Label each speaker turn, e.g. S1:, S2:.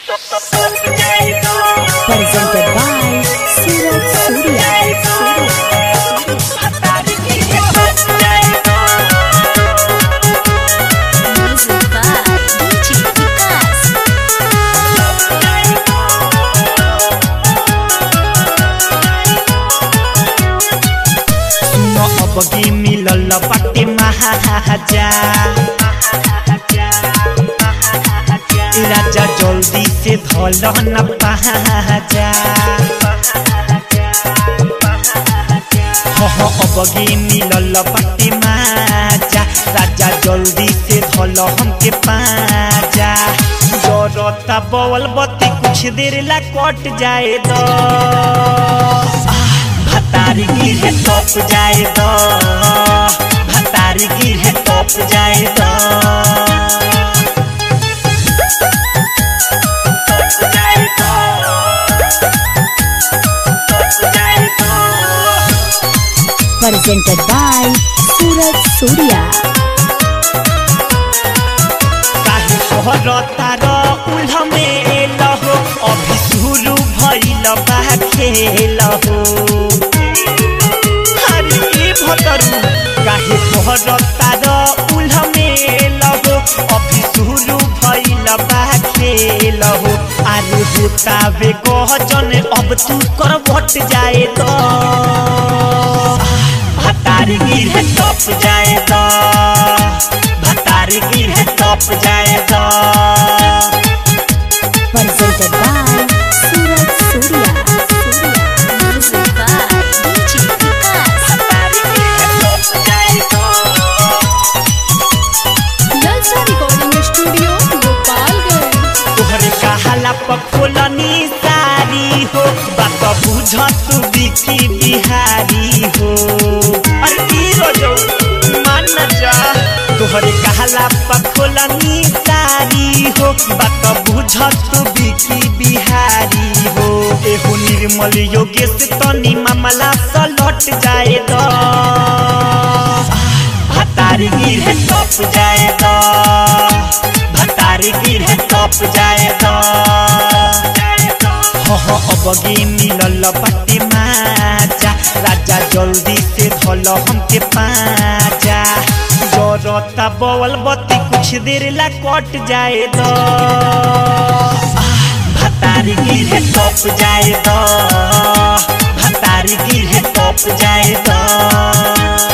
S1: Presented by Suraj Surya. Music by DJ Vikas.
S2: सुनो अबगी मिलल बाटे महाजा राजा जल्दी से धल न पहाजा अबगी मिलल बाटे महाजा राजा जल्दी से धल हमके पाजा जरता बवल बत्ती कुछ देर ला कट जाए दो भतारी गिरे टप जाए दो भतारी गिरे टप जाए दो
S1: Presented by Suraj Surya.
S2: काहे सोहरता र उल्हमे लहो अभी शुरू भइल बा खेल हो हरि भतरु काहे सोहरता र उल्हमे लहो अभी शुरू भइल बा खेल हो आलू बुतावे कहजन अब तू कर भट जाए तो भतारी गिरे टप जाए तो भतारी गिरे टप जाए तो
S1: Presented by Suraj Surya. Music by DJ Vikas.
S2: भतारी गिरे टप जाए तो
S1: Lalsa Recording Studio, Gopalganj.
S2: तोहरे कहाला पखोलनी सारी हो बात बुझ तू बिकी बिहारी हो अरे की रोजो मान न जा तोहरे कहाला पखोलनी सारी हो बात बुझ तू बिकी बिहारी हो एहो निर्मल योगेश तनी मामला सलट जाए दो भतारी गिरे टप जाए दो भतारी गिरे टप जाए दो अबगी मिलल बाटे माजा राजा जल्दी से धल हमके पाजा जरता बवल बत्ती कुछ देर ला कट जाए दो भतारी गिरे टप जाए दो भतारी गिरे टप जाए दो।